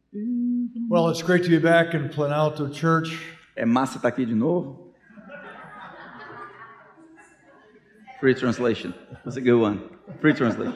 Well, it's great to be back in Planalto Church. É massa estar aqui de novo. Free translation. That's a good one. Free translation.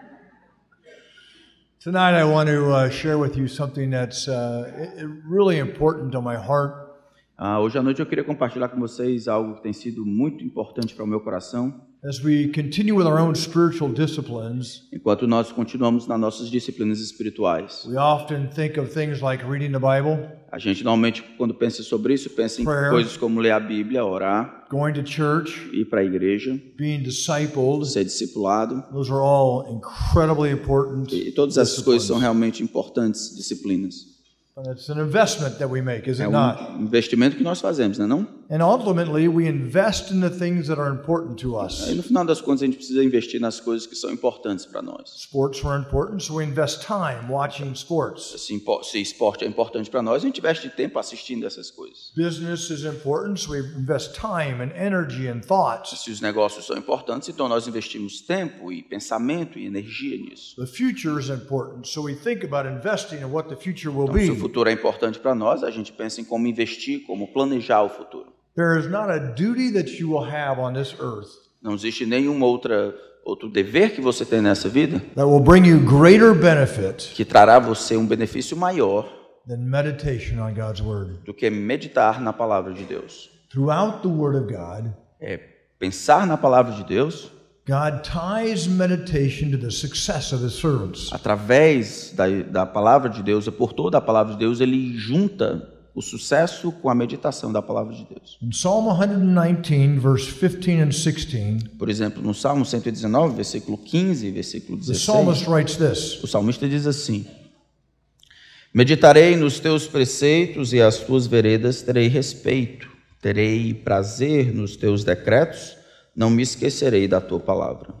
Tonight I want to share with you something that's really important to my heart. Hoje à noite eu queria compartilhar com vocês algo que tem sido muito importante para o meu coração. As we continue with our own spiritual disciplines, Enquanto nós continuamos nas nossas disciplinas espirituais. we often think of things like reading the Bible, A gente normalmente, quando pensa sobre isso, pensa em Prayer. coisas como ler a Bíblia, orar, going to church, ir para a igreja, being discipled. ser discipulado. Those are all incredibly important. E todas essas coisas são disciplines. realmente importantes disciplinas. And it's an investment that we make, is É it not? investimento que nós fazemos, não é não? And ultimately, we invest in the things that are important to us. Aí no final das contas a gente precisa investir nas coisas que são importantes para nós. Sports are important, so we invest time watching sports. Se esporte é importante para nós, a gente investe tempo assistindo essas coisas. Business is important, so we invest time and energy and thoughts. Se os negócios são importantes, então nós investimos tempo e pensamento e energia nisso. The future is important, so we think about investing in what the future will Então, se o be. futuro é importante para nós, a gente pensa em como investir, como planejar o futuro. There is not a duty that you will have on this earth Não existe nenhum outro dever que você tem nessa vida that will bring you greater benefit que trará a você um benefício maior than meditation on God's Word. do que meditar na palavra de Deus. Throughout the Word of God, É pensar na palavra de Deus God ties meditation to the success of His servants. através da palavra de Deus, por toda a palavra de Deus, ele junta o sucesso com a meditação da palavra de Deus. In Psalm 119, verse 15 and 16, Por exemplo, no Salmo 119, versículo 15 e versículo the 16, psalmist writes this: o salmista diz assim: Meditarei nos teus preceitos e as tuas veredas terei respeito, terei prazer nos teus decretos, não me esquecerei da tua palavra.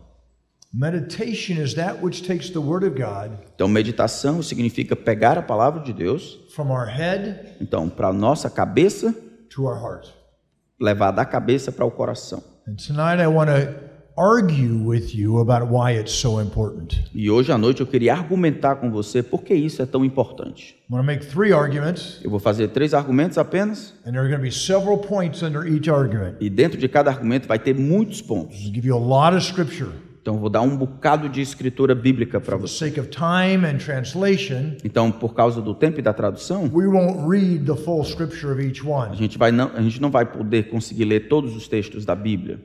Meditation is that which takes the Word of God Então, meditação significa pegar a palavra de Deus, from our head então, para a nossa cabeça, to our heart. levar da cabeça para o coração. And tonight I want to argue with you about why it's so important. E hoje à noite eu queria argumentar com você por que isso é tão importante. I'm going to make 3 arguments, Eu vou fazer 3 argumentos apenas, and there are going to be several points under each argument. e dentro de cada argumento vai ter muitos pontos. I'll give you a lot of scripture. Então, eu vou dar um bocado de escritura bíblica para For the você. sake of time and translation, Então, por causa do tempo e da tradução, we won't read the full scripture of each a one. gente não vai poder conseguir ler todos os textos da Bíblia.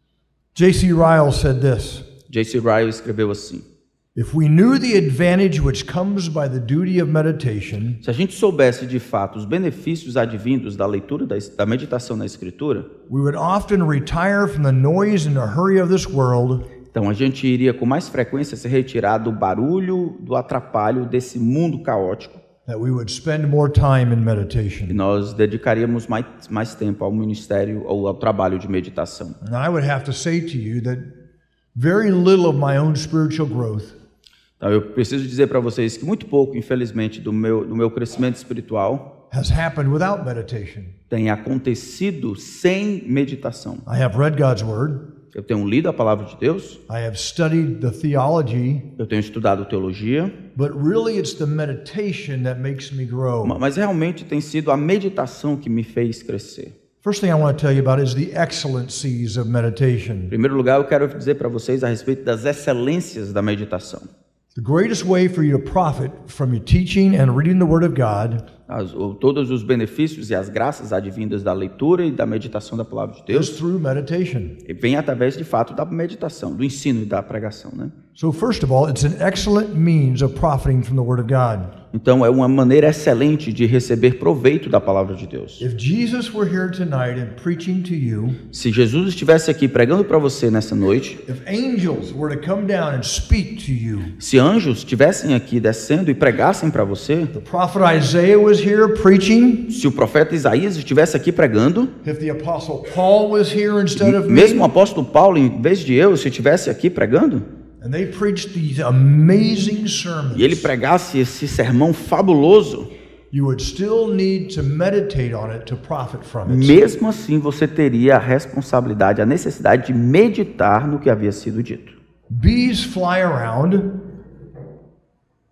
J.C. Ryle said this: J.C. Ryle escreveu assim: if we knew the advantage which comes by the duty of meditation, se a gente soubesse de fato os benefícios advindos da leitura da meditação na Escritura, we would often retire from the noise and the hurry of this world então a gente iria com mais frequência se retirar do barulho, do atrapalho desse mundo caótico, that we would spend more time in e meditation. nós dedicaríamos mais tempo ao ministério ou ao trabalho de meditação. And I would have to say to you that very little of my own spiritual growth Então, eu preciso dizer para vocês que muito pouco, infelizmente, do meu crescimento espiritual has happened without meditation. tem acontecido sem meditação. I have read God's Word. Eu tenho lido a palavra de Deus, I have studied the theology, eu tenho estudado teologia, but really it's the meditation that makes me grow. mas realmente tem sido a meditação que me fez crescer. First thing I want to tell you about is the excellencies of meditation. Em primeiro lugar, eu quero dizer para vocês a respeito das excelências da meditação. The greatest way for you to profit from your teaching and reading the Word of God Todos os benefícios e as graças advindas da leitura e da meditação da palavra de is Deus through meditation. vem através de fato da meditação, do ensino e da pregação, né? So first of all, it's an excellent means of profiting from the Word of God. Então é uma maneira excelente de receber proveito da palavra de Deus. If Jesus were here tonight and preaching to you, Se Jesus estivesse aqui pregando para você nessa noite, if angels were to come down and speak to you, se anjos estivessem aqui descendo e pregassem para você, the prophet Isaiah was here preaching, se o profeta Isaías estivesse aqui pregando, if the apostle Paul was here instead of me, mesmo o apóstolo Paulo, em vez de eu, se estivesse aqui pregando, and they preached these amazing sermons, e ele pregasse esse sermão fabuloso, you would still need to meditate on it to profit from it. mesmo assim você teria a responsabilidade, a necessidade de meditar no que havia sido dito. Bees fly around,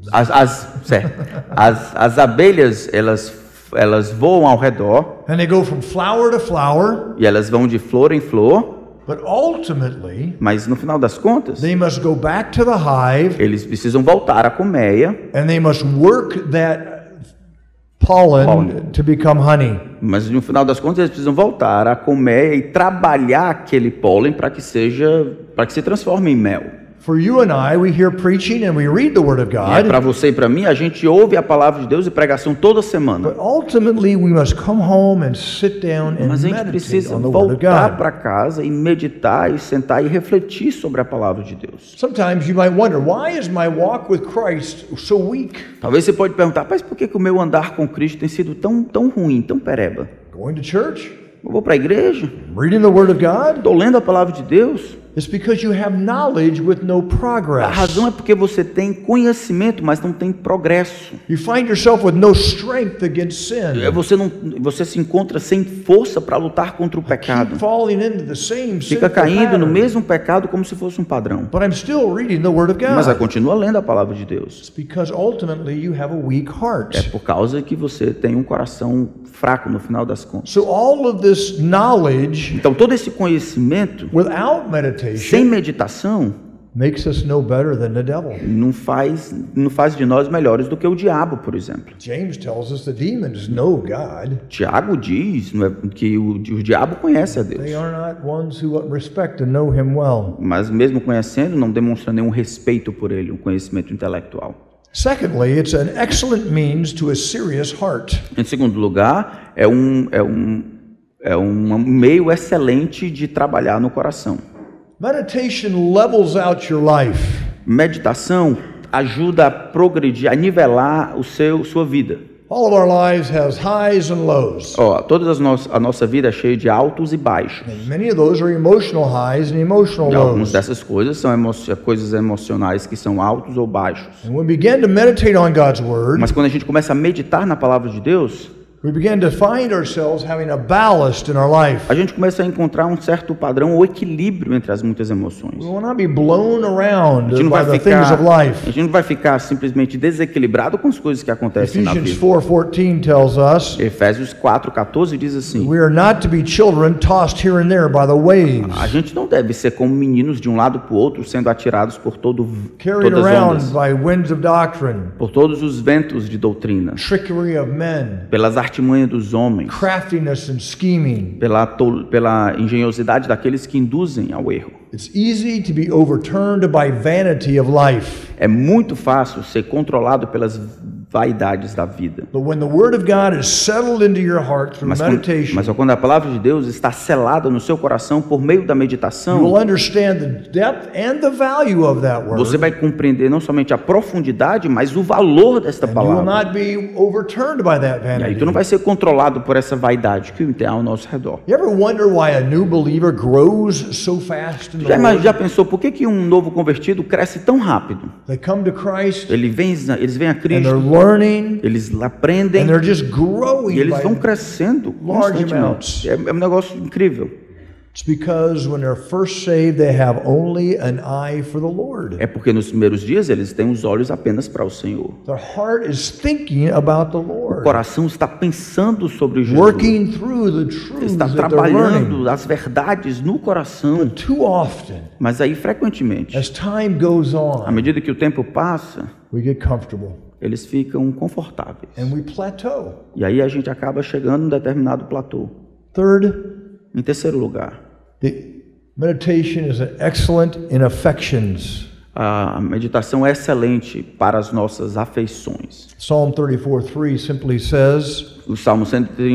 As abelhas, elas voam ao redor and they go from flower to flower, e elas vão de flor em flor, but ultimately mas no final das contas, they must go back to the hive eles precisam voltar à colmeia, and they must work that pollen to become honey. mas no final das contas eles precisam voltar à colmeia e trabalhar aquele pólen para que se transforme em mel. For you and I, we hear preaching and we read the Word of God, Para você e para mim, a gente ouve a palavra de Deus e pregação toda semana. but ultimately we must come home and sit down and Mas a gente meditate precisa on the Word of voltar God. para casa e meditar e sentar e refletir sobre a palavra de Deus. Sometimes you might wonder, why is my walk with Christ so weak? Talvez você pode perguntar, mas por que o meu andar com Cristo tem sido tão ruim, tão pereba? Going to church, Eu vou para a igreja, reading the Word of God, estou lendo a palavra de Deus. it's because you have knowledge with no A progress. razão é porque você tem conhecimento, mas não tem progresso. You find yourself with no strength against sin. Você se encontra sem força para lutar contra o pecado. Keep falling into the same Fica sinful caindo no pattern. mesmo pecado como se fosse um padrão. But I'm still reading the Word of Mas God. continua lendo a palavra de Deus. It's because ultimately you have a weak heart. É por causa que você tem um coração fraco no final das contas. So all of this knowledge Então todo esse conhecimento, without sem meditation, meditação, makes us no better than the devil. não faz de nós melhores do que o diabo, por exemplo. James tells us the demons know God. Tiago diz que o diabo conhece a Deus, They are not ones who respect and know him well. mas mesmo conhecendo, não demonstra nenhum respeito por ele, um conhecimento intelectual. Secondly, it's an excellent means to a serious heart. Em segundo lugar, é um meio excelente de trabalhar no coração. Meditation levels out your life. Meditação ajuda a progredir, a nivelar sua vida. All of our lives has highs and lows. A nossa vida é cheia de altos e baixos. And many of those are emotional highs and emotional E algumas lows. dessas coisas são coisas emocionais que são altos ou baixos. And when we begin to meditate on God's Word, Mas quando a gente começa a meditar na palavra de Deus, we begin to find ourselves having a ballast in our life. a gente começa a encontrar um certo padrão ou equilíbrio entre as muitas emoções. We will not be blown around A gente não by vai the things of ficar, life. a gente não vai ficar simplesmente desequilibrado com as coisas que acontecem na Ephesians vida. 4:14 tells us Efésios 4:14 diz assim: we are not to be children tossed here and there by the waves, a gente não deve ser como meninos de um lado para o outro, sendo atirados por carried todas as around ondas, by winds of doctrine, por todos os ventos de doutrina, trickery of men, pelas artimanhas dos homens, craftiness and scheming. pela engenhosidade daqueles que induzem ao erro. It's easy to be overturned by vanity of life. É muito fácil ser controlado pelas vaidades da vida. But when the Word of God is settled into your heart through meditation, Mas quando a palavra de Deus está selada no seu coração por meio da you will meditação, understand the depth and the value of that você Word. vai compreender não somente a profundidade, mas o valor desta And you will palavra. not be overturned by that E aí vanity. tu não vai ser controlado por essa vaidade que tem ao nosso redor. You ever wonder why a new believer grows so fast in the Lord? Já pensou por que um novo convertido cresce tão rápido? They come to Christ Eles vêm a and they're Cristo, learning eles aprendem and they're just e growing eles vão by... crescendo large constantemente. amounts. É um negócio incrível. It's because when they're first saved, they have only an eye for the Lord. É porque nos primeiros dias eles têm os olhos apenas para o Senhor. Their heart is thinking about the O Lord, coração está pensando sobre Jesus. working through the truths Está that they're learning. trabalhando as verdades no coração. Too often, Mas aí, frequentemente, as time goes à on, medida que o tempo passa, we get comfortable eles ficam confortáveis. and we plateau. E aí a gente acaba chegando em um determinado platô. Third, Em terceiro lugar, the meditation is excellent in affections. a meditação é excelente para as nossas afeições. Psalm 34:3 simply says, O Salmo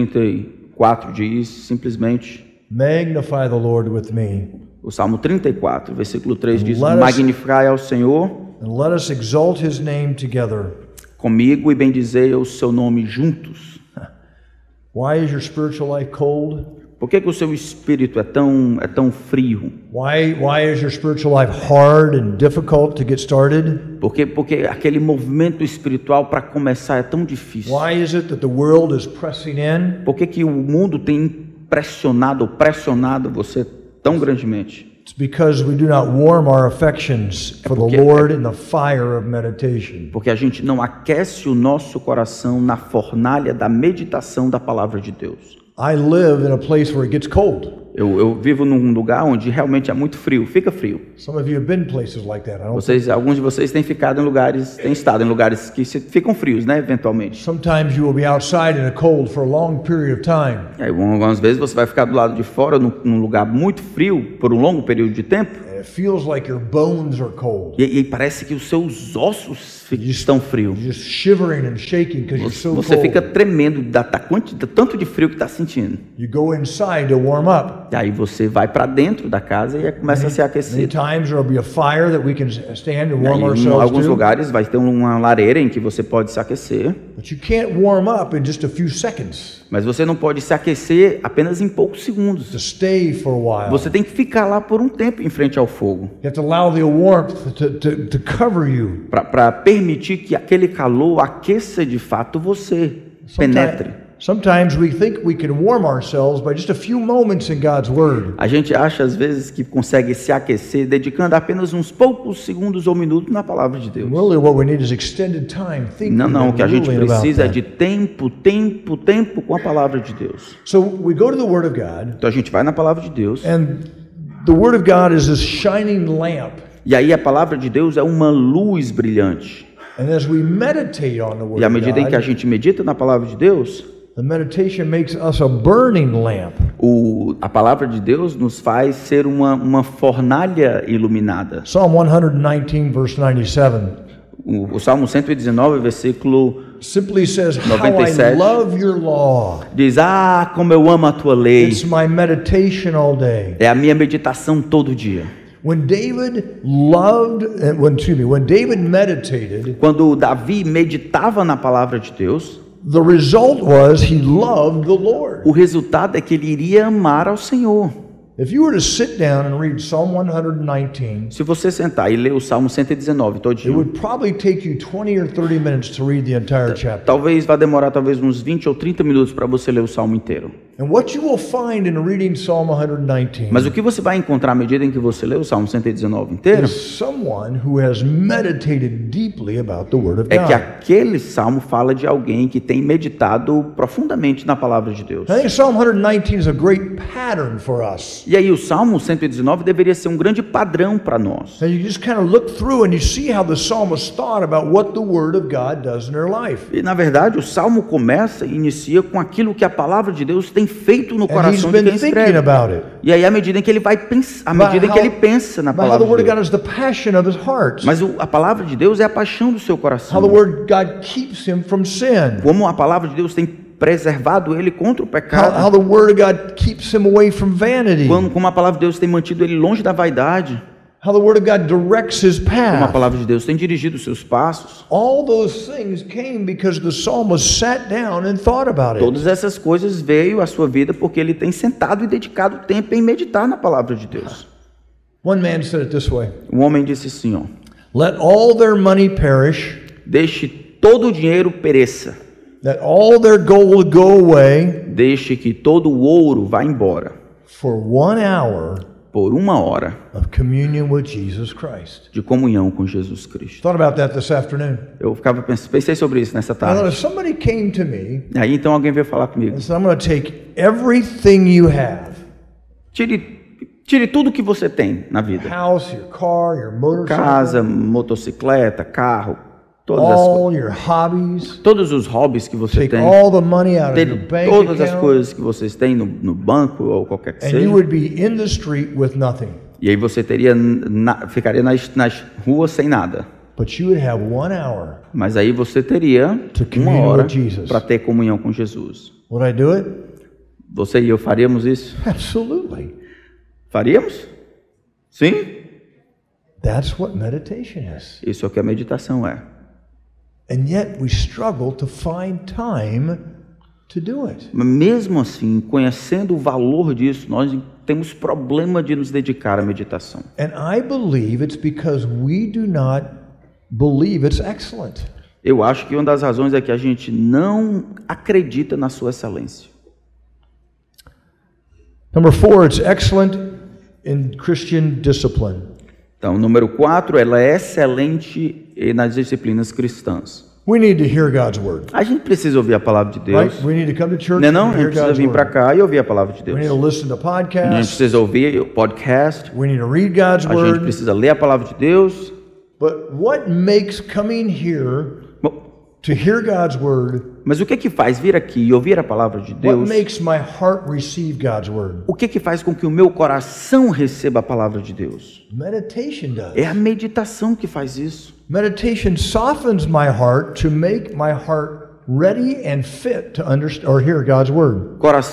134 diz simplesmente, "Magnify the Lord with me, o Salmo 34, versículo 3 diz: Let us- magnificai ao Senhor and let us exalt his name together." comigo e bendizei o seu nome juntos. Why is your spiritual life cold? Por que o seu espírito é tão frio? Why is your spiritual life hard and difficult to get started? Porque aquele movimento espiritual para começar é tão difícil. Why is it that the world is pressing in Por que o mundo tem pressionado você tão grandemente? It's because we do not warm our affections for the Lord in the fire of meditation. Porque a gente não aquece o nosso coração na fornalha da meditação da palavra de Deus. I live in a place where it gets cold. Eu vivo num lugar onde realmente é muito frio, fica frio. Some of you have been places like that. I don't Alguns de vocês têm estado em lugares que ficam frios, né, eventualmente. Sometimes you will be outside in a cold for a long period of time. E aí, algumas vezes você vai ficar do lado de fora num lugar muito frio por um longo período de tempo. And it feels like your bones are cold. E parece que os seus ossos estão frios. You're just shivering and shaking because you're so Você fica cold. tremendo da tanto de frio que está sentindo. You go inside to warm up. E aí você vai para dentro da casa e começa a se Many aquecer. times there will be a fire that we can stand and E warm aí, em ourselves alguns to. lugares vai ter uma lareira em que você pode se aquecer, But you can't warm up in just a few seconds. mas você não pode se aquecer apenas em poucos segundos. To stay for a while. Você tem que ficar lá por um tempo em frente ao fogo, You have to allow the warmth to cover you. para permitir que aquele calor aqueça de fato você, penetre. Sometimes we think we can warm ourselves by just a few moments in God's Word. A gente acha às vezes que consegue se aquecer dedicando apenas uns poucos segundos ou minutos na palavra de Deus. Really, what we need is extended time thinking Não, o que a gente ruling about precisa é that. de tempo com a palavra de Deus. So we go to the Word of God, Então a gente vai na palavra de Deus, and the Word of God is this shining lamp. e aí a palavra de Deus é uma luz brilhante. And as we meditate on the Word E à of medida em que a God, gente medita na palavra de Deus, the meditation makes us a burning lamp. a palavra de Deus nos faz ser uma fornalha iluminada. Psalm 119, verse 97, O Salmo 119, versículo simply says, "How I 97. love your law. diz: Ah, como eu amo a tua lei. It's my meditation all day." É a minha meditação todo dia. When David when David meditated, Quando Davi meditava na palavra de Deus, the result was he loved the Lord. o resultado é que ele iria amar ao Senhor. If you were to sit down and read Psalm 119, Se você sentar e ler o Salmo 119 it todinho, would probably take you 20 or 30 minutes to read the entire chapter. talvez vá demorar uns 20 ou 30 minutos para você ler o Salmo inteiro. And what you will find in reading Psalm 119 Mas o que você vai encontrar à medida em que você lê o Salmo 119 inteiro is someone who has meditated deeply about the Word of é que God. aquele salmo fala de alguém que tem meditado profundamente na palavra de Deus. I think Psalm 119 is a great pattern for us. E aí o Salmo 119 deveria ser um grande padrão para nós. And you just kind of look through and you see how the psalmist thought about what the Word of God does in their life. E na verdade o salmo começa e inicia com aquilo que a palavra de Deus tem feito no And he's coração de been quem thinking escreve. about it. E aí à medida em que ele vai pensar, à medida em que ele pensa na About how palavra the Word de of God Deus. is the passion of his heart. Mas a palavra de Deus é a paixão do seu coração. How the Word of God keeps him from sin. Como a palavra de Deus tem preservado ele contra o How pecado. the Word of God keeps him away from vanity. Como a palavra de Deus tem mantido ele longe da vaidade. How the Word of God directs his Como a path. palavra de Deus tem dirigido os seus passos. All those things came because the psalmist sat down and thought about it. Todas essas coisas veio à sua vida porque ele tem sentado e dedicado tempo em meditar na palavra de Deus. One man said it this way: Um homem disse assim, ó: "Let all their money perish, deixe todo o dinheiro pereça, let all their gold go away deixe que todo o ouro vá embora, for 1 hour por 1 hora of communion with Jesus Christ." de comunhão com Jesus Cristo. Thought about that this afternoon. Eu pensei sobre isso nessa I thought tarde. if somebody came to me Aí então alguém veio falar comigo: and said, "I'm going to take everything you have, tire tudo que você tem na vida, house, your car, your motorcycle, casa, motocicleta, carro, todas as coisas, all your hobbies, todos os hobbies que você take tem, all the money out of your tire bank todas as account, coisas que vocês têm no banco ou qualquer que and you seja, would be in the street with nothing. e aí você ficaria nas ruas sem nada. But you would have 1 hour. Mas aí você teria To 1 commune hora with Jesus. para ter comunhão com Jesus. Would I do it? Você e eu faríamos isso? Absolutely. Faríamos? Sim? That's what meditation is. Isso é o que a meditação é. And yet we struggle to find time to do it. Mas mesmo assim, conhecendo o valor disso, nós temos problema de nos dedicar à meditação. And I believe it's because we do not believe it's excellent. Eu acho que uma das razões é que a gente não acredita na sua excelência. Number 4, it's excellent in Christian discipline. Então, número 4, ela é excelente nas disciplinas cristãs. We need to hear God's word, A gente precisa ouvir a palavra de Deus. right? We need to come to church Não é não? and A hear gente precisa God's vir para word. cá e ouvir a palavra de We Deus. need to listen to A gente podcasts. precisa ouvir o podcast. We need to read God's A gente word. precisa ler a palavra de Deus. But what makes coming here Bom, to hear God's word, mas o que que faz vir aqui e ouvir a palavra de what Deus? makes my heart receive God's word? O que que faz com que o meu coração receba a palavra de Deus? Meditation does. É a meditação que faz isso. Meditation softens my heart to make my heart ready and fit to understand or hear God's word.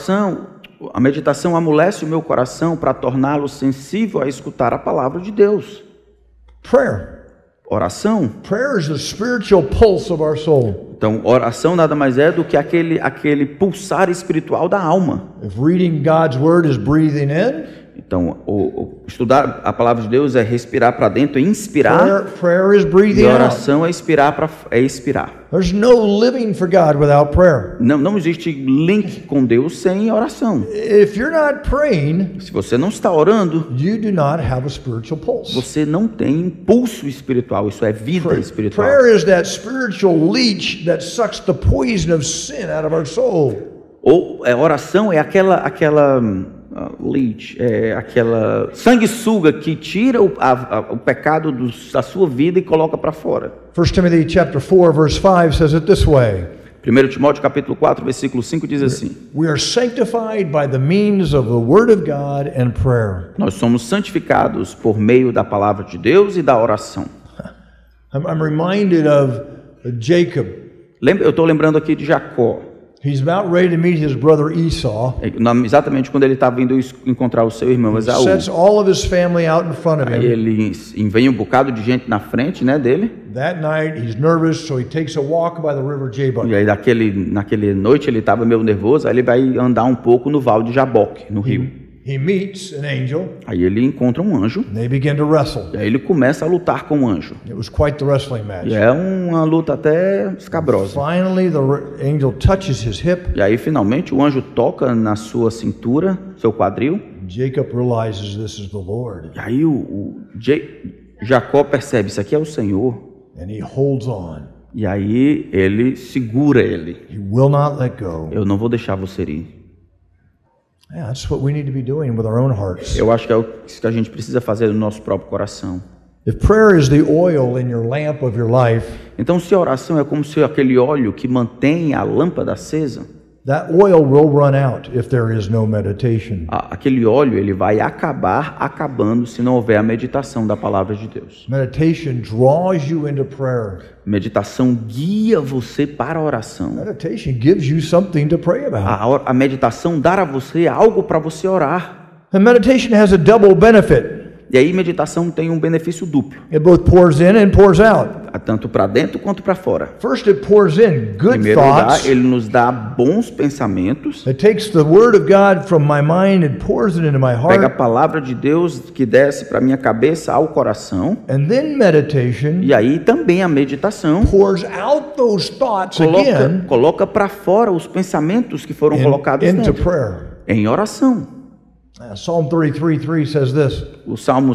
A meditação amolece o meu coração para torná-lo sensível a escutar a palavra de Deus. Prayer. Oração. Prayer is the spiritual pulse of our soul. Então, oração nada mais é do que aquele pulsar espiritual da alma. If reading God's word is breathing in, Então, estudar a palavra de Deus é respirar para dentro, é inspirar. prayer is E breathing a out. oração é expirar. There's no living for God without prayer. Não existe link com Deus sem oração. If you're not praying, Se você não está orando, you do not have a spiritual pulse. você não tem impulso espiritual. Isso é vida espiritual. Prayer is that spiritual leech that sucks the poison of sin out of our soul. Ou oração é aquela leech, aquela sanguessuga que tira o pecado da sua vida e coloca para fora. 1 Timothy chapter 4 verse 5 says it this way. 1 Timóteo capítulo 4, versículo 5 diz assim: We are sanctified by the means of the word of God and prayer. Nós somos santificados por meio da palavra de Deus e da oração. I'm reminded of Jacob. Eu estou lembrando aqui de Jacó. He's about ready to meet his brother Esau. Exatamente quando ele estava indo encontrar o seu irmão Esaú. Sets all of his family out in front of Aí him. vem um bocado de gente na frente, né, dele. That night he's nervous, so he takes a walk by the river Jabbok. E aí naquele noite ele estava meio nervoso, aí ele vai andar um pouco no Val de Jaboque, no rio. He meets an angel, Aí ele encontra um anjo, and they begin to wrestle. e aí ele começa a lutar com o anjo. It was quite the wrestling match. E é uma luta até escabrosa. Finally, the angel touches his hip. E aí finalmente o anjo toca na sua cintura, seu quadril. Jacob realizes this is the Lord, E aí Jacó percebe, isso aqui é o Senhor. and he holds on. E aí ele segura ele. He will not let go. Eu não vou deixar você ir. Yeah, that's what we need to be doing with our own hearts. Eu acho que é isso que a gente precisa fazer no nosso próprio coração. If prayer is the oil in your lamp of your life, Então, se a oração é como se aquele óleo que mantém a lâmpada acesa, that oil will run out if there is no meditation. aquele óleo ele vai acabar acabando se não houver a meditação da palavra de Deus. Meditation draws you into prayer. Meditação guia você para a oração. Meditation gives you something to pray about. A meditação dá a você algo para você orar. And meditation has a double benefit. E aí meditação tem um benefício duplo, It both pours in and pours out. tanto para dentro quanto para fora. First, it pours in Em good primeiro lugar, thoughts. ele nos dá bons pensamentos. It takes the word of God from my mind and pours it into my Pega a heart. palavra de Deus que desce para minha cabeça ao coração. And then meditation E aí também a meditação pours out those thoughts again coloca para fora os pensamentos que foram colocados into dentro, prayer. em oração. Psalm 33:3 says this. O Salmo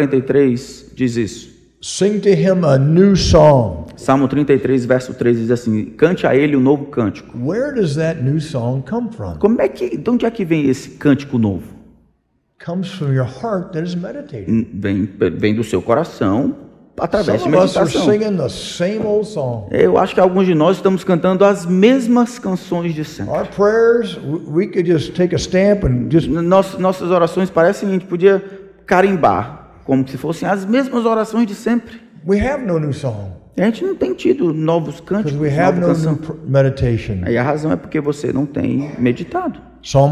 143 diz isso. Sing to him a new song. Salmo 33, verso 3 diz assim: cante a ele um novo cântico. Where does that new song come from? De onde é que vem esse cântico novo? Comes from your heart that is meditating. Vem do seu coração, através de Some of us are meditação. singing the same old song. Eu acho que alguns de nós estamos cantando as mesmas canções de sempre. Our prayers, we could just take a stamp and just Nossas orações parecem que a gente podia carimbar, como se fossem as mesmas orações de sempre. we have no new song E a gente não tem tido novos cânticos, because we have nova no new canção. meditation. Aí a razão é porque você não tem meditado. Psalm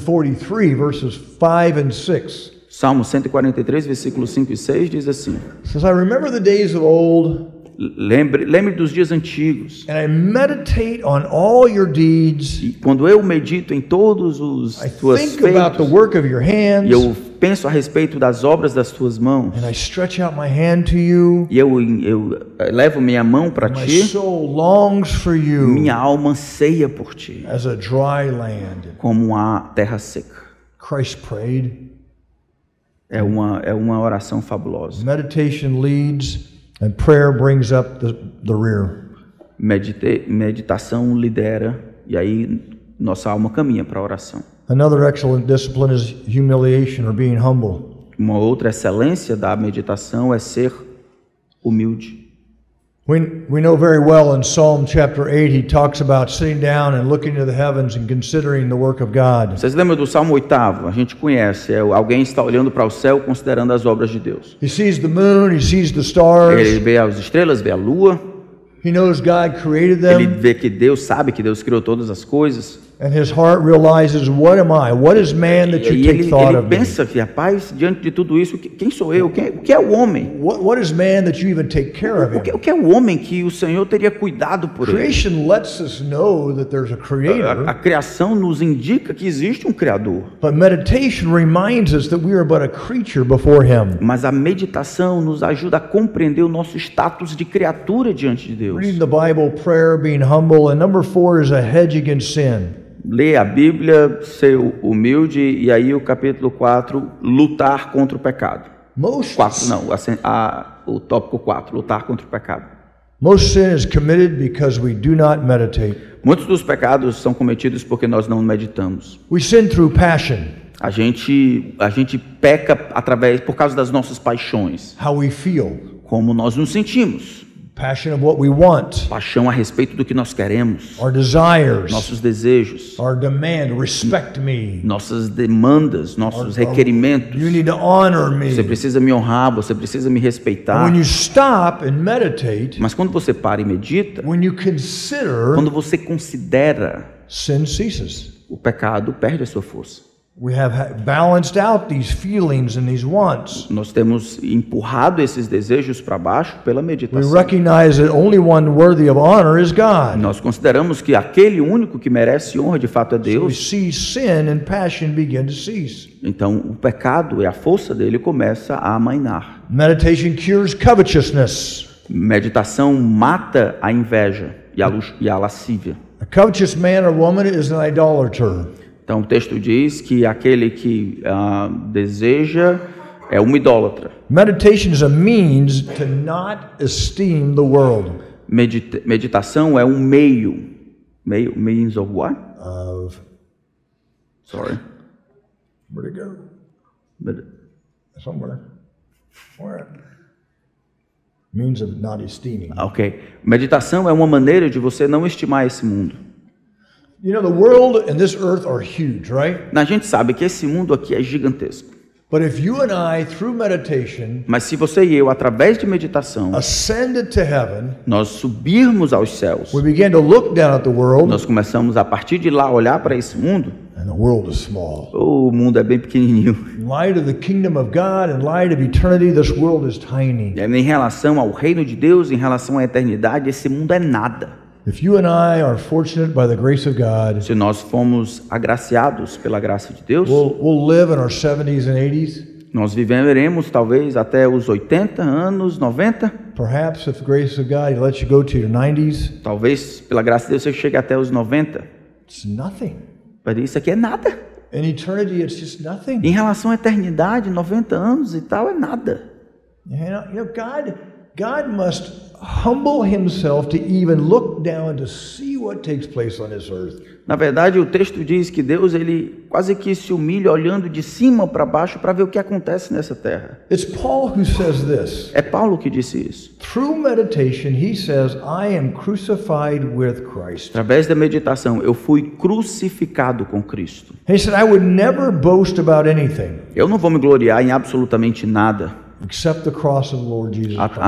143 verses 5 and 6 Salmo 143, versículos 5 e 6 diz assim: says, I remember the days of old, lembre dos dias antigos, and I meditate on all your deeds. e quando eu medito em todos os I tuas think about the feitos, work of your hands, e eu penso a respeito das obras das tuas mãos, and I stretch out my hand to you. e eu levo minha mão para My ti, soul longs for you minha alma anseia por ti, as a dry land. como a terra seca. Christ prayed. É uma oração fabulosa. Meditation leads and prayer brings up the rear. Meditação lidera e aí nossa alma caminha para a oração. Another excellent discipline is humiliation or being humble. Uma outra excelência da meditação é ser humilde. We know very well in Psalm chapter 8 he talks about sitting down and looking to the heavens and considering the work of God. Vocês lembram do Salmo 8º? A gente conhece, alguém está olhando para o céu considerando as obras de Deus. He sees the moon, he sees the stars. Ele vê as estrelas, vê a lua. He knows God created Ele them. vê que Deus sabe que Deus criou todas as coisas. And his heart realizes, what am I? What is man that you E take thought ele of me? pensa que, rapaz, diante de tudo isso, quem sou eu? O que é o homem? What is man that you even take care of him? O que é o homem que o Senhor teria cuidado por ele? Creation lets us know that there's a creator. A criação nos indica que existe um Criador. But meditation reminds us that we are but a creature before him. Mas a meditação nos ajuda a compreender o nosso status de criatura diante de Deus. Reading the Bible, prayer, being humble, and number 4 is a hedge against sin. Ler a Bíblia, ser humilde, e aí o capítulo 4, lutar contra o pecado. O tópico 4, lutar contra o pecado. Most sin is committed because we do not meditate. Muitos dos pecados são cometidos porque nós não meditamos. We sin through passion. A gente peca por causa das nossas paixões. How we feel. Como nós nos sentimos. Passion of what we want. Paixão a respeito do que nós queremos. Our desires. Nossos desejos. Our demand, respect me. Nossas demandas, nossos requerimentos. You need to honor me. Você precisa me honrar, você precisa me respeitar. When you stop and meditate, mas quando você para e medita, when you consider, quando você considera, sin ceases. O pecado perde a sua força. We have balanced out these feelings and these wants. Nós temos empurrado esses desejos para baixo pela meditação. We recognize that only one worthy of honor is God. Nós consideramos que aquele único que merece honra de fato é Deus. So we see sin and passion begin to cease. Então o pecado e a força dele começa a amainar. Meditation cures covetousness. Meditação mata a inveja e a lascívia. A covetous man or woman is an idolater. Então o texto diz que aquele que deseja é um idólatra. Meditation is a means to not esteem the world. Meditação é um means of what? Sorry. Where'd it go? Somewhere. Where? Means of not esteeming. Ok. Meditação é uma maneira de você não estimar esse mundo. You know, the world and this earth are huge, right? A gente sabe que esse mundo aqui é gigantesco. But if you and I, through meditation, mas se você e eu, através de meditação, ascended to heaven, nós subirmos aos céus, we began to look down at the world, nós começamos a partir de lá olhar para esse mundo. And the world is small. O mundo é bem pequenininho. In light of the kingdom of God, in light of eternity, this world is tiny. Em relação ao reino de Deus, em relação à eternidade, esse mundo é nada. If you and I are fortunate by the grace of God, se nós fomos agraciados pela graça de Deus, we'll live in our 70s and 80s. Nós viveremos talvez até os 80 anos, 90. Perhaps if the grace of God, He lets you go to your 90s. Talvez pela graça de Deus você chegue até os 90. It's nothing. Mas isso aqui é nada. In eternity, it's just nothing. Em relação à eternidade, 90 anos e tal é nada. You know, God must humble himself to even look down to see what takes place on this earth. Na verdade, o texto diz que Deus ele quase que se humilha olhando de cima para baixo para ver o que acontece nessa terra. It's Paul who says this. É Paulo que disse isso. Through meditation, he says, I am crucified with Christ. Através da meditação, eu fui crucificado com Cristo. He said, I would never boast about anything. Eu não vou me gloriar em absolutamente nada. Except the cross of the Lord Jesus Christ.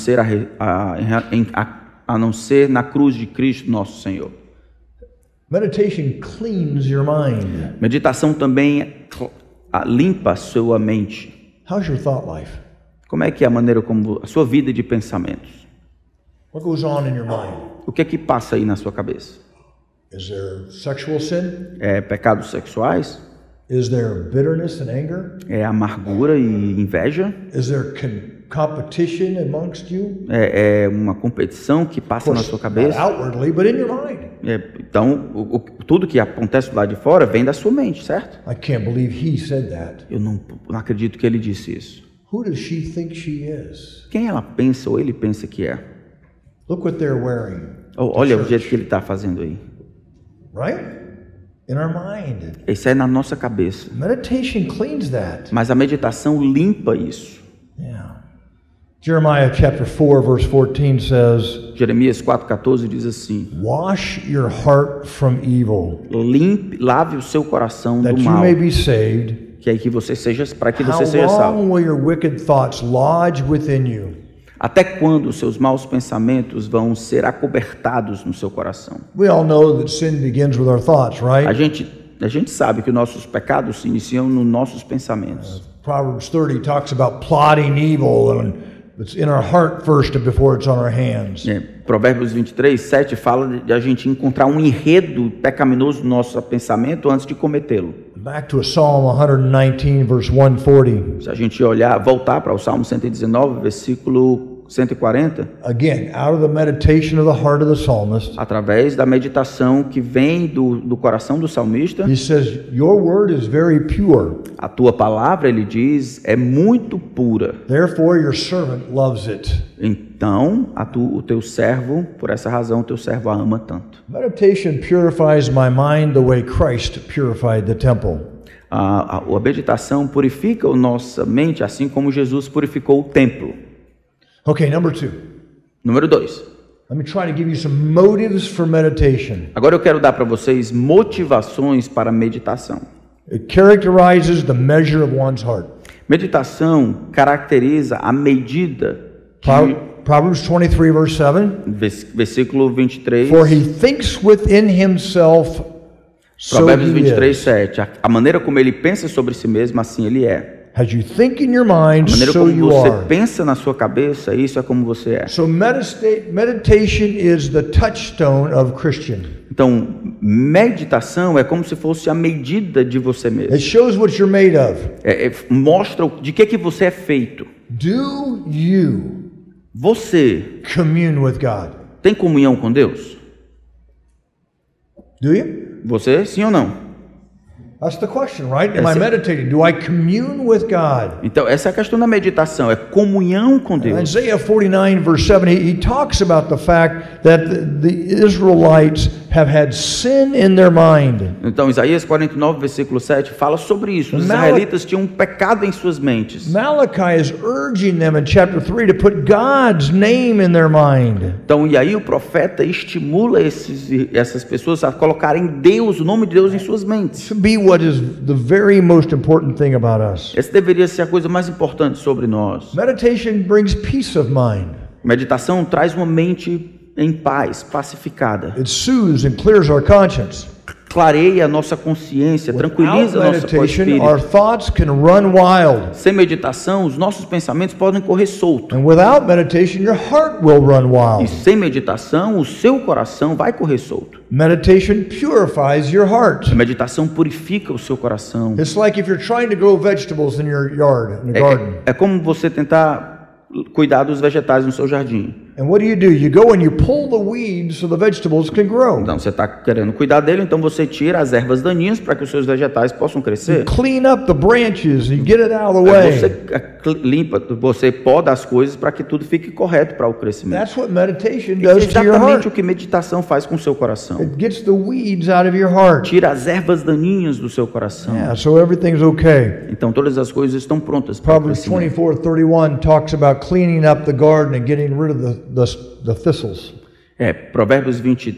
A não ser na cruz de Cristo nosso Senhor. Meditation cleans your mind. Meditação também limpa a sua mente. How's your thought life? Como é que é a maneira como a sua vida de pensamentos? What goes on in your mind? O que é que passa aí na sua cabeça? Is there sexual sin? É pecados sexuais? Is there bitterness and anger? É amargura e inveja? Is there competition amongst you. É uma competição que passa na sua Not cabeça. outwardly, but in your mind. Então, tudo que acontece do lado de fora vem da sua mente, certo? I can't believe he said that. Eu não acredito que ele disse isso. Who does she think she is? Quem ela pensa ou ele pensa que é? Look what they're wearing. Olha o jeito que ele está fazendo aí. Right? In our mind. Isso é na nossa cabeça. Meditation cleans that. Mas a meditação limpa isso. Yeah. Jeremiah chapter 4 verse 14 says, Jeremias 4,14 diz assim: wash your heart from evil, lave o seu coração that do you mal, may be saved. que é que você seja, para que How você seja salvo. long will your wicked thoughts lodge within you? Até quando os seus maus pensamentos vão ser acobertados no seu coração? We all know that sin begins with our thoughts, right? A gente sabe que nossos pecados se iniciam nos nossos pensamentos. Proverbs 30 talks about plotting evil, and it's in our heart first before it's on our hands. Provérbios 23:7 fala de a gente encontrar um enredo pecaminoso no nosso pensamento antes de cometê-lo. Back to Psalm 119 verse 140. Se a gente voltar para o Salmo 119, versículo 140, Again, out of the meditation of the heart of the psalmist, através da meditação que vem do coração do salmista, he says, your word is very pure. a tua palavra, ele diz, é muito pura. Therefore your servant loves it. Então, o teu servo, por essa razão, o teu servo a ama tanto. Meditation purifies my mind the way Christ purified the temple. A meditação purifica a nossa mente, assim como Jesus purificou o templo. Okay, number 2. Número 2. Let me try to give you some motives for meditation. Agora eu quero dar para vocês motivações para a meditação. It characterizes the measure of one's heart. Meditação caracteriza a medida Proverbs 23 verse 7. Versículo 23. For he thinks within himself, so Provérbios he 23:7. A maneira como ele pensa sobre si mesmo, assim ele é. As you think in your mind, A maneira so como you você are. pensa na sua cabeça, isso é como você é. So meditation is the touchstone of Christian. Então, meditação é como se fosse a medida de você mesmo. It shows what you're made of. Mostra de que você é feito. Do you Você commune with God? tem comunhão com Deus? Do you? Você, sim ou não? That's the question, right? Am I meditating? Do I commune with God? Então, essa é a questão da meditação, é comunhão com Deus. Isaiah 49 verse 7, he talks about the fact that the Israelites have had sin in their mind. Então, Isaías 49, versículo 7, fala sobre isso. Os israelitas tinham um pecado em suas mentes. Malachi is urging them in chapter 3 to put God's name in their mind. Então, e aí o profeta estimula essas pessoas a colocarem Deus, o nome de Deus em suas mentes. To be what is the very most important thing about us. Essa deveria ser a coisa mais importante sobre nós. Meditation brings peace of mind. Meditação traz uma mente em paz, pacificada. It soothes and clears our conscience. Clareia a nossa consciência, tranquiliza Without nosso meditation, espírito. our thoughts can run wild. Sem meditação, os nossos pensamentos podem correr solto. And without meditation, your heart will run E wild. sem meditação, o seu coração vai correr solto. Meditation purifies your heart. A meditação purifica o seu coração. It's like if you're trying to grow vegetables in your yard, in the garden. É como você tentar cuidar dos vegetais no seu jardim. And what do? You go and you pull the weeds so the vegetables can grow. Então, você está querendo cuidar dele, então você tira as ervas daninhas para que os seus vegetais possam crescer. Clean up the branches and get it out of the Você way. limpa, você poda as coisas para que tudo fique correto para o crescimento. That's what meditation Isso é does to your exatamente heart. o que meditação faz com o seu coração. It gets the weeds out of your heart. Tira as ervas daninhas do seu coração. Yeah, so everything's okay. Então todas as coisas estão prontas para o Proverbs crescimento. 24:31 talks about cleaning up the garden and getting rid of the thistles. Provérbios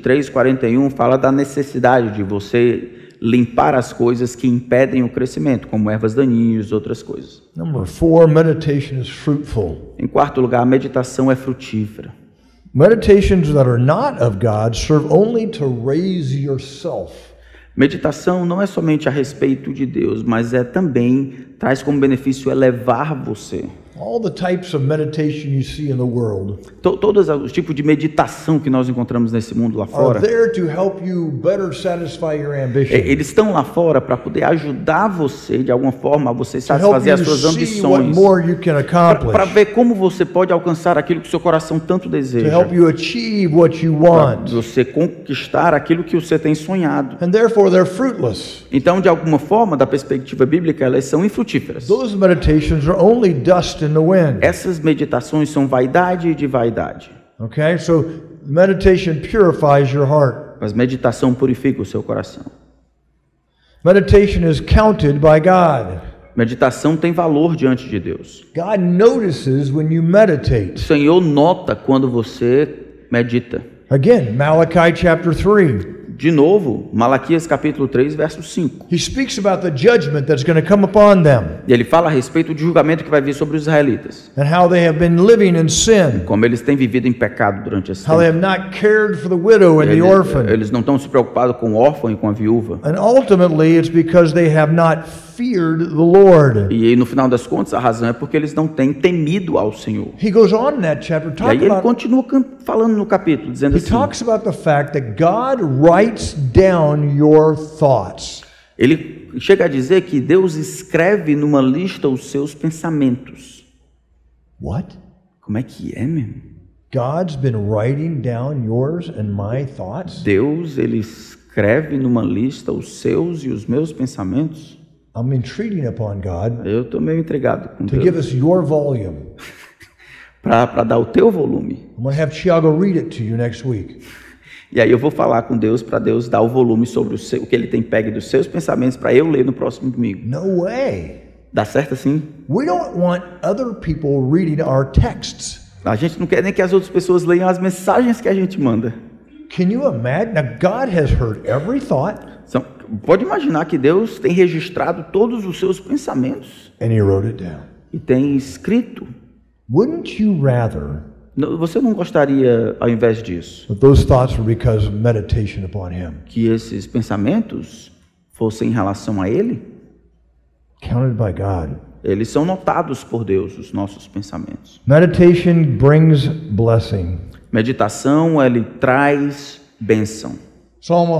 23:41 fala da necessidade de você limpar as coisas que impedem o crescimento, como ervas daninhas e outras coisas. Number 4, meditation is fruitful. Em quarto lugar, a meditação é frutífera. Meditations that are not of God serve only to raise yourself. Meditação não é somente a respeito de Deus, mas também traz como benefício elevar você. All the types of meditation you see in the world Todos os tipos de meditação que nós encontramos nesse mundo lá are fora, there to help you better satisfy your ambition. eles estão lá fora para poder ajudar você, de alguma forma, a você To help satisfazer you as suas see what ambições. more you can Para accomplish. ver como você pode alcançar aquilo que o seu coração tanto To deseja. help you achieve what you Para want. você conquistar aquilo que você tem sonhado. And therefore they're fruitless. Então, de alguma forma, da perspectiva bíblica, elas são infrutíferas. Those meditations are only dust in the wind. Essas meditações são vaidade de vaidade. Okay? So meditation purifies your heart. Mas meditação purifica o seu coração. Meditation is counted by God. Meditação tem valor diante de Deus. God notices when you O meditate. Senhor nota quando você medita. Again, Malachi chapter 3. De novo, Malaquias capítulo 3, verso 5. He speaks about the judgment that's going to come upon them E ele fala a respeito do julgamento que vai vir sobre os israelitas. and how they have been living in sin, Como eles têm vivido em pecado durante esse how they tempo. have not cared for the widow and the Eles, orphan. eles não estão se preocupados com o órfão e com a viúva. And ultimately, it's because they have not feared the Lord. E no final das contas, a razão é porque eles não têm temido ao Senhor. He goes on in that chapter, E aí talking ele about, continua falando no capítulo, dizendo he assim, talks about the fact that God writes down your thoughts. ele chega a dizer que Deus escreve numa lista os seus pensamentos. What? Como é que é, meu? God's been writing down yours and my thoughts? Deus, ele escreve numa lista os seus e os meus pensamentos? I'm entreating upon God Eu estou meio intrigado com to give Deus. us your volume. Para dar o teu volume. I'm going to have Thiago read it to you next week. E aí eu vou falar com Deus para Deus dar o volume sobre o que ele tem pego dos seus pensamentos para eu ler no próximo domingo. No way. Dá certo assim? We don't want other people reading our texts. A gente não quer nem que as outras pessoas leiam as mensagens que a gente manda. Can you imagine? Now, God has heard every thought, Pode imaginar que Deus tem registrado todos os seus pensamentos and He wrote it down. e tem escrito. Wouldn't you rather Você não gostaria, ao invés disso, that those thoughts were because of meditation upon Him? que esses pensamentos fossem em relação a Ele? Counted by God. Eles são notados por Deus, os nossos pensamentos. Meditation brings blessing. Meditação, ele traz bênção. Psalm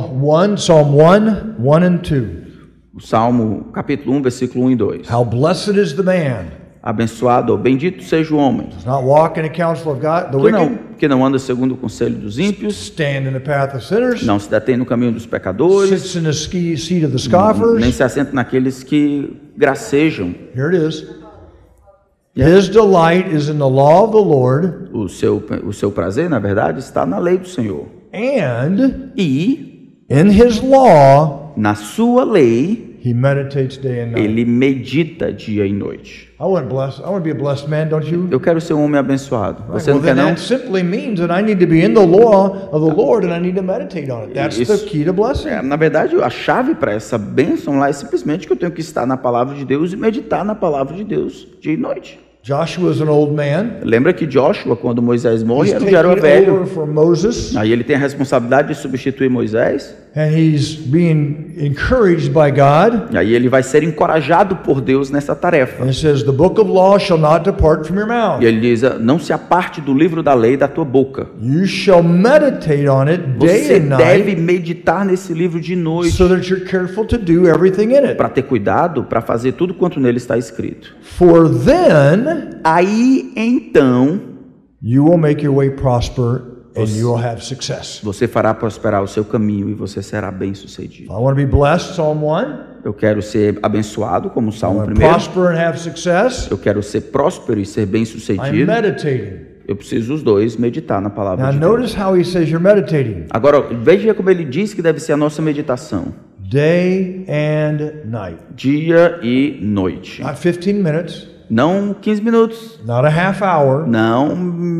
1 and 2. O Salmo, capítulo 1, versículo 1 e 2. How blessed is the man. Abençoado ou bendito seja o homem, Does not walk in the counsel of God, the wicked. que não anda segundo o conselho dos ímpios, Stand in the path of sinners. não se detém no caminho dos pecadores, Sits in the seat of the nem scoffers. se assenta naqueles que gracejam. Here it is. His delight is in the law of the Lord, O seu prazer, na verdade, está na lei do Senhor. and E, in His law na sua lei, He meditates day and night. ele medita dia e noite. I want to be a blessed man, don't you? Eu quero ser um homem abençoado. Você Well, não quer then não? that simply means that I need to be in the law of the Lord and I need to meditate on it. That's the Isso- key to blessing. Na verdade, a chave para essa bênção lá é simplesmente que eu tenho que estar na palavra de Deus e meditar na palavra de Deus dia e noite. Joshua is an old man. Lembra que Joshua, quando Moisés morre, He's já era taking velho. over for Moses, Aí ele tem a responsabilidade de substituir Moisés. and he's being encouraged by God. E aí ele vai ser encorajado por Deus nessa tarefa. And it says, "The book of law shall not depart from your mouth. E ele diz, não se aparte do livro da lei da tua boca. You shall meditate on it day Você and deve night, meditar nesse livro de noite so that you're careful to do everything in it. para ter cuidado, para fazer tudo quanto nele está escrito. For then Aí então you will make your way prosper and you will have success." você fará prosperar o seu caminho e você será bem-sucedido. I want to be blessed, Psalm 1. Eu quero ser abençoado, como o I Salmo want to 1. prosper and have success. Eu quero ser próspero e ser I'm bem-sucedido. meditating. Eu preciso os dois meditar na palavra Now de Deus. notice how he says you're meditating. Agora, veja como ele diz que deve ser a nossa meditação. Day and night. Dia e noite. Not 15 minutes, Não 15 minutos. not a half hour. Não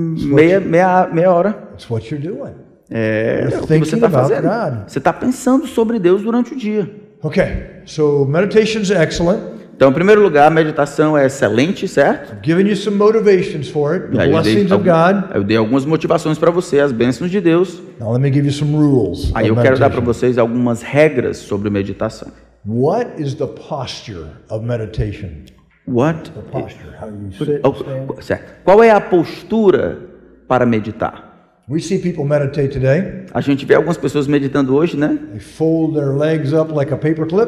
meia hora. That's what you're doing. É You're o que você thinking está about fazendo. God. Você está pensando sobre Deus durante o dia. Okay, so meditation's excellent. Então, em primeiro lugar, a meditação é excelente, certo? Giving you some motivations for it, E the aí blessings of God. eu dei algumas motivações para você, as bênçãos de Deus. Now let me give you some rules Aí of eu quero dar para meditation. vocês algumas regras sobre meditação. What is the posture of meditation? What? The posture, how you sit, Oh, stand. certo. Qual é a postura para meditar? We see people meditate today. A gente vê algumas pessoas meditando hoje, né? They fold their legs up like a paperclip,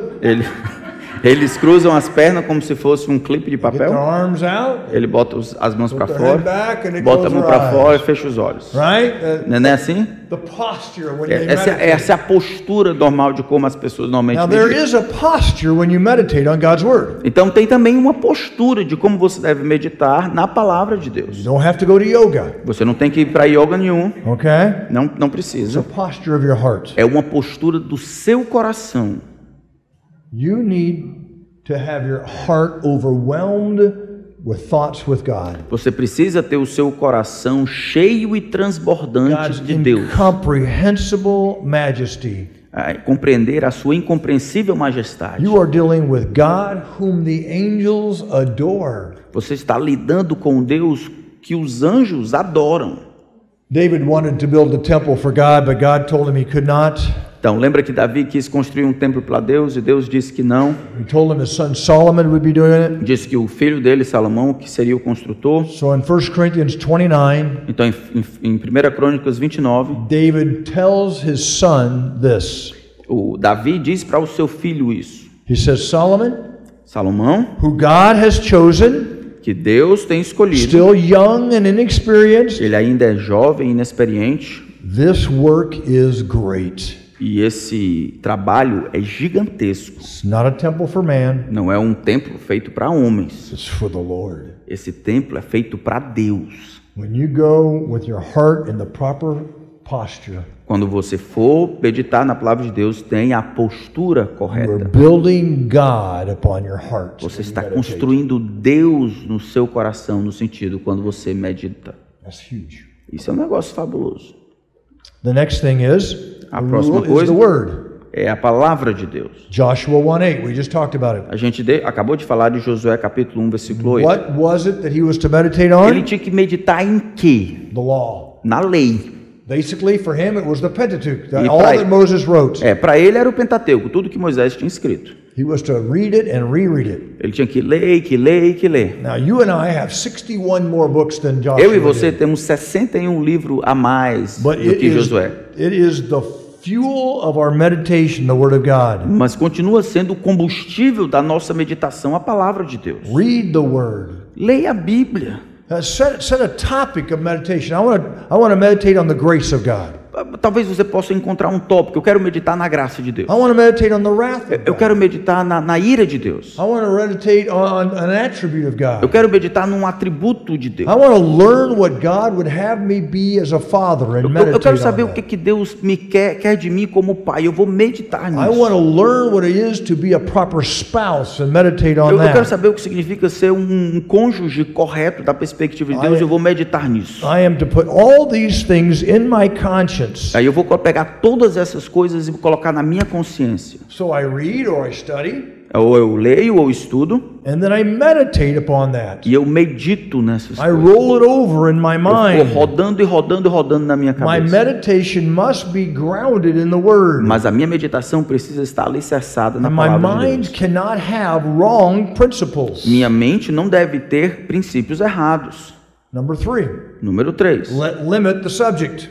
Eles cruzam as pernas como se fosse um clipe de get their papel. arms out, Ele bota as mãos para put their head fora, back, and they bota a close mão their para fora e eyes. fecha os olhos. Right? Não é assim? The posture when they Essa meditate. é a postura normal de como as pessoas normalmente Now there meditam. is a posture when you meditate on God's Word. Então tem também uma postura de como você deve meditar na palavra de You Deus. don't have to go to yoga, Você não tem que ir para yoga nenhum, okay? não It's a precisa. posture of your heart. É uma postura do seu coração. You need to have your heart overwhelmed with thoughts with God. Você precisa ter o seu coração cheio e transbordante God's de Deus. incomprehensible majesty. Compreender a sua incompreensível majestade. You are dealing with God whom the angels adore. Você está lidando com Deus que os anjos adoram. David wanted to build a temple for God, but God told him he could not. Então, lembra que Davi quis construir um templo para Deus e Deus disse que não. He told him his son Solomon would be doing it. Disse que o filho dele, Salomão, que seria o construtor. So in 1 Corinthians 29, Então, em 1 Crônicas 29, David tells his son this. o Davi diz para o seu filho isso. He says, Solomon, Salomão, who God has chosen, que Deus tem escolhido, still young and inexperienced, ele ainda é jovem, inexperiente, this work is great. e esse trabalho é gigantesco. It's not a temple for man, Não é um templo feito para homens. it's for the Lord. Esse templo é feito para Deus. When you go with your heart in the proper posture, Quando você for meditar na palavra de Deus, tenha a postura you are correta. building God upon your heart. Você when you está meditate. construindo Deus no seu coração, no sentido quando você medita. That's huge. Isso é um negócio fabuloso. The next thing is, A the próxima rule is coisa the word. é a palavra de Deus. Joshua 1:8, we just talked about it. A gente acabou de falar de Josué capítulo 1, versículo 8. What was it that he was to meditate Ele on? tinha que meditar em quê? The law. Na lei. Basically, for him, it was the Pentateuch, E all pra- that Moses wrote. Para ele era o Pentateuco, tudo que Moisés tinha escrito. He was to read it and reread it. Ele tinha que ler, que ler, que ler. Now, you and I have 61 more books than Joshua Eu e você did. temos 61 livros a mais But do que Josué. it is the fuel of our meditation, the Word of God. Mas continua sendo o combustível da nossa meditação, a palavra de Deus. Read the Word. Leia a Bíblia. Set a topic of meditation. I want to meditate on the grace of God. Talvez você possa encontrar um tópico. Eu quero meditar na graça de Deus. I want to meditate on the wrath of Eu God. quero meditar na ira de Deus. I want to meditate on an attribute of Eu God. quero meditar num atributo de Deus. I want to learn what God would have me be as a father and Eu meditate quero on saber o that. que Deus me quer de mim como pai. Eu vou meditar I want nisso. to learn what it is to be a proper spouse and meditate on Eu quero that. saber o que significa ser um cônjuge correto da perspectiva de Deus. Eu vou meditar nisso. I am to put all these things in my conscience. Aí eu vou pegar todas essas coisas e vou colocar na minha consciência. So I read or I study, Ou eu leio ou estudo and then I meditate upon that. e eu medito nessas I coisas. roll it over in my Eu vou mind. rodando e rodando e rodando na minha My cabeça. meditation must be grounded in the Word. Mas a minha meditação precisa estar alicerçada na And my palavra de mind Deus. cannot have wrong principles. Minha mente não deve ter princípios errados. Number 3, Número 3. limit the subject.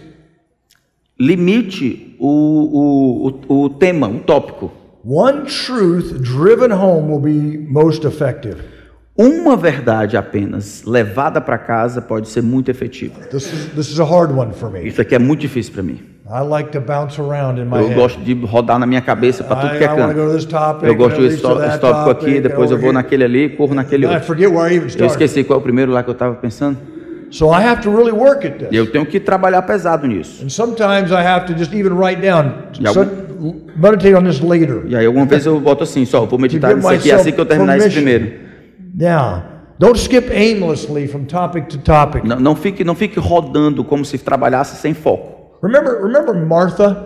Limite o tema, o tópico. One truth driven home will be most effective. Uma verdade apenas levada para casa pode ser muito efetiva. This is a hard one for me. Isso aqui é muito difícil para mim. I like to bounce around in my Eu head. gosto de rodar na minha cabeça para tudo que é I want to go canto. to this topic. Eu gosto and desse lead to that tópico aqui, topic, depois eu over vou here. naquele ali, corro naquele I outro. forget where I even Eu started. esqueci qual é o primeiro lá que eu estava pensando. So I have to really work at E this. eu tenho que trabalhar pesado nisso. And sometimes I have to just even write down, Yeah. meditate on this later. E aí alguma vez eu boto assim, só, vou meditar To give nisso aqui myself assim que eu terminar esse permission. primeiro. Yeah. Don't skip aimlessly from topic to topic. Não fique rodando como se trabalhasse sem foco. Remember Martha?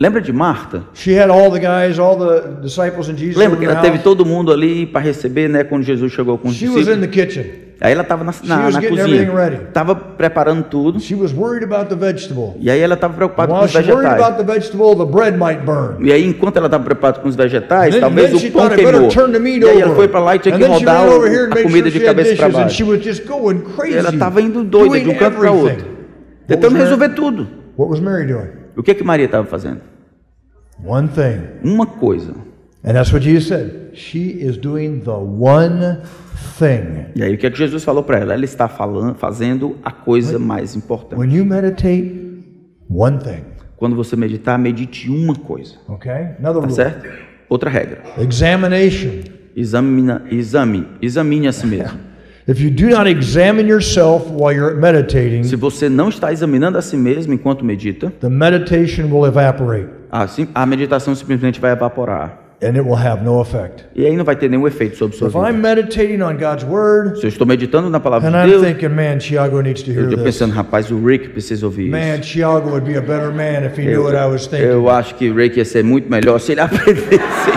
Lembra de Marta? She had all the guys, all the disciples and Jesus Lembra over que in ela the teve house. todo mundo ali para receber, né? Quando Jesus chegou com os She was in discípulos. the kitchen. Aí ela estava na was getting cozinha, everything ready. estava preparando tudo. She was worried about the vegetable. E aí ela estava preocupada com While os she's worried vegetais. about the vegetable, the bread might burn. E aí, enquanto ela estava preocupada com os vegetais, Then talvez she o pão thought, I better queimou. turn the meat E aí ela over. foi para lá e tinha And que then she rodar ran over here and a made comida sure de she had cabeça para dishes, and she baixo. was just going crazy. Ela estava indo doida de um doing canto para everything. outro, tentando resolver tudo. What was Mary doing? O que Maria estava fazendo? One thing. Uma coisa. And that's what Jesus said. She is doing the one thing. E aí o que Jesus falou para ela? Ela está fazendo a coisa mais importante. When you meditate, one thing. Quando você meditar, medite uma coisa. Okay? Another Tá rule. certo? Outra regra. Examination. Examine a si mesmo. If you do not examine yourself while you're meditating, Se você não está examinando a si mesmo enquanto medita, the meditation will evaporate a meditação simplesmente vai evaporar. and it will have no effect. E aí não vai ter nenhum efeito sobre sua If I'm vida. meditating on God's word, Se eu estou meditando na palavra and de I'm Deus, thinking, man, Thiago needs to eu hear estou this. pensando, rapaz, o Rick precisa ouvir Man, isso. Thiago would be a better man if he knew what I was thinking. Eu acho que o Rick ia ser muito melhor se ele aprendesse isso.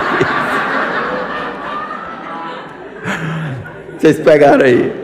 Vocês pegaram aí.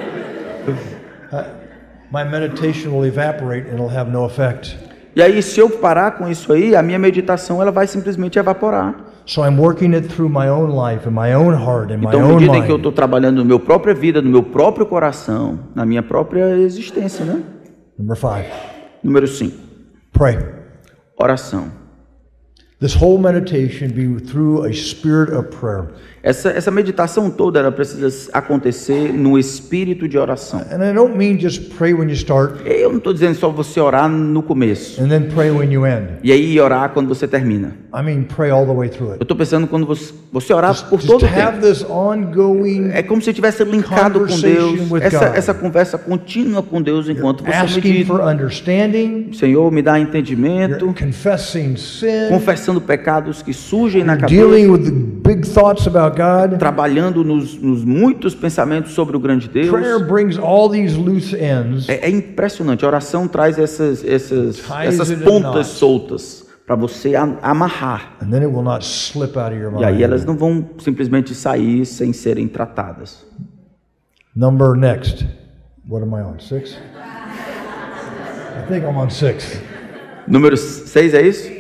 My meditation will evaporate and it'll have no effect. E aí, se eu parar com isso aí, a minha meditação ela vai simplesmente evaporar. So I'm working it through my own life, in my own heart, in my Então, à own medida em que eu mind. estou trabalhando na minha própria vida, no meu próprio coração, na minha própria existência, né? Number 5, Número 5, pray. oração. This whole meditation be through a spirit of prayer. Essa meditação toda ela precisa acontecer no espírito de oração. And I don't mean just pray when you start Eu não estou dizendo só você orar no começo and then pray when you end. e aí orar quando você termina. I mean pray all the way through Eu it. estou pensando quando você orar por Just todo o have tempo. this ongoing É como se estivesse linkado com conversation Deus. with Essa, God. essa conversa contínua com Deus enquanto você asking medita. for understanding, Senhor, me dá you're entendimento, confessing sin, confessando pecados que surgem na you're cabeça, dealing with the big thoughts about God. trabalhando nos muitos pensamentos sobre o grande Deus. Prayer brings all these loose ends. É impressionante. A oração traz essas it in pontas knots. soltas para você amarrar. And then it will not slip out of your E aí mind. elas não vão simplesmente sair sem serem tratadas. Number next. What am I on? 6? I think I'm on 6. Número 6 é isso?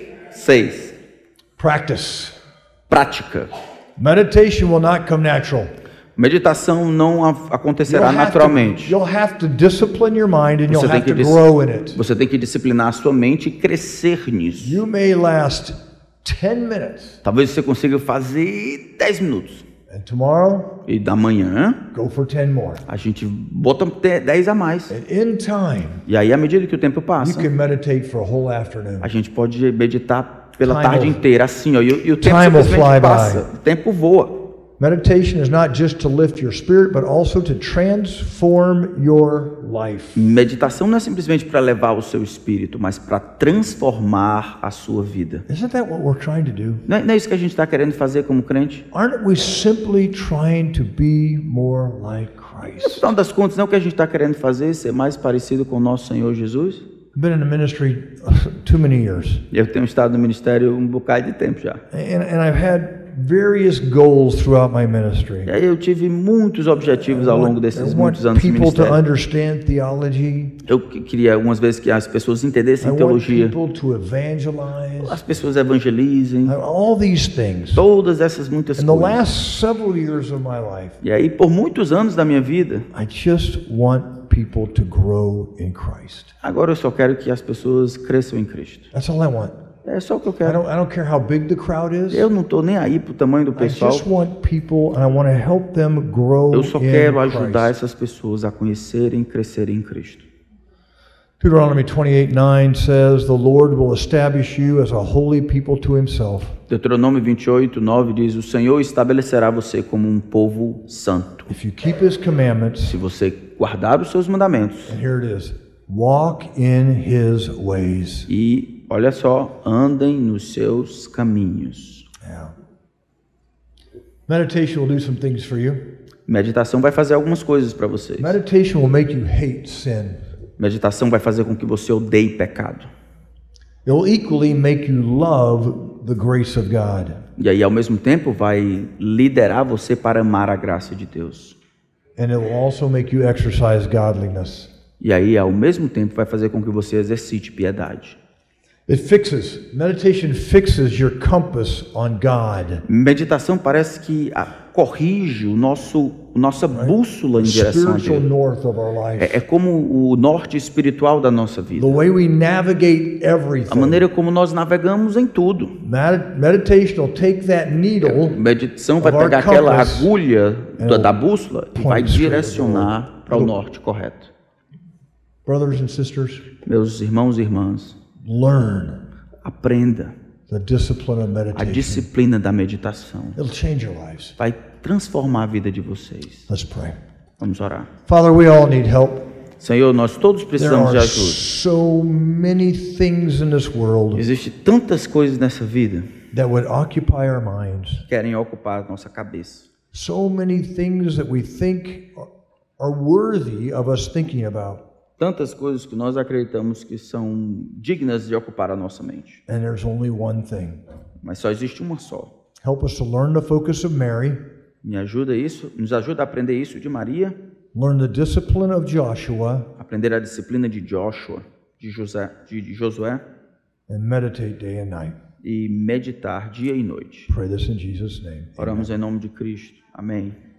6. Practice. Prática. Meditation will not come natural. Meditação não acontecerá naturalmente. You'll have to discipline your mind and you'll Você tem have to que grow in it. Você tem que disciplinar a sua mente e crescer nisso. You may last 10 minutes. Talvez você consiga fazer 10 minutos. And tomorrow, E da manhã, go for 10 more. a gente bota 10 a mais. And in time, E aí, à medida que o tempo you passa, can meditate for a whole afternoon. a gente pode meditar pela Time tarde will- inteira, assim, ó, e o tempo Time will fly simplesmente by. passa, o tempo voa. Meditation is not just to lift your spirit, but also to transform your life. Meditação não é simplesmente para levar o seu espírito, mas para transformar a sua vida. Isn't that what we're trying to do? Não é isso que a gente está querendo fazer como crente? Aren't we simply trying to be more like No Christ? final das contas, não é o que a gente está querendo fazer ser mais parecido com o nosso Senhor Jesus? I've been in the ministry too many years, Eu tenho estado no ministério um bocado de tempo já. and I've had various goals throughout my ministry. E aí eu tive muitos objetivos ao longo desses I want muitos anos de people to ministério. understand theology. Eu queria algumas vezes que as pessoas I entendessem want teologia, people to evangelize. as pessoas evangelizem, All these things. todas essas muitas In the coisas. last several years of my life, E aí, por muitos anos da minha vida, I just want people to grow in Christ. agora eu só quero que as pessoas cresçam em Cristo. That's all I want. É só o que eu I quero. don't care how big the crowd is. Eu não estou nem aí pro tamanho do I pessoal. just want people, and I want to help them grow Eu só in quero ajudar Christ. essas pessoas a conhecerem e crescerem em Cristo. Deuteronomy 28:9 says, "The Lord will establish you as a holy people to Himself." Deuteronômio 28:9 diz: o Senhor estabelecerá você como um povo santo. If you keep His commandments, Se você guardar os seus mandamentos and here it is, walk in His ways. e, olha só, andem nos seus caminhos. Yeah. Meditation will do some things for you. Meditação vai fazer algumas coisas para vocês. Meditation will make you hate sin. Meditação vai fazer com que você odeie pecado. It will equally make you love the grace of God. E aí, ao mesmo tempo, vai liderar você para amar a graça de Deus. And it will also make you exercise godliness. E aí, ao mesmo tempo, vai fazer com que você exercite piedade. Meditation fixes your compass on God. Meditação parece que corrige nossa bússola em direção a Spiritual Deus. north of our life. É como o norte espiritual da nossa vida. The way we navigate everything. A maneira como nós navegamos em tudo. Meditation will take that needle. Meditação vai of our pegar aquela compass agulha da and bússola e point vai straight direcionar para o norte correto. Brothers and sisters, Meus irmãos e irmãs, learn aprenda the discipline of a meditation. disciplina da meditação. It'll change your lives. Vai transformar a vida de vocês. Let's pray. Vamos orar. Father, we all need help. Senhor, nós todos There precisamos de are ajuda. so many things in this world Existem tantas coisas nessa vida that would occupy our minds. que querem ocupar a nossa cabeça. So many things that we think are worthy of us thinking about. Tantas coisas que nós acreditamos que são dignas de ocupar a nossa mente. And there's only one thing. Mas só existe uma só. Help us to learn the focus of Mary, Nos ajuda a aprender isso de Maria, learn the discipline of Joshua, aprender a disciplina de Josué, de Josué and meditate day and night. e meditar dia e noite. Pray this in Jesus' name. Oramos em nome de Cristo. Amém.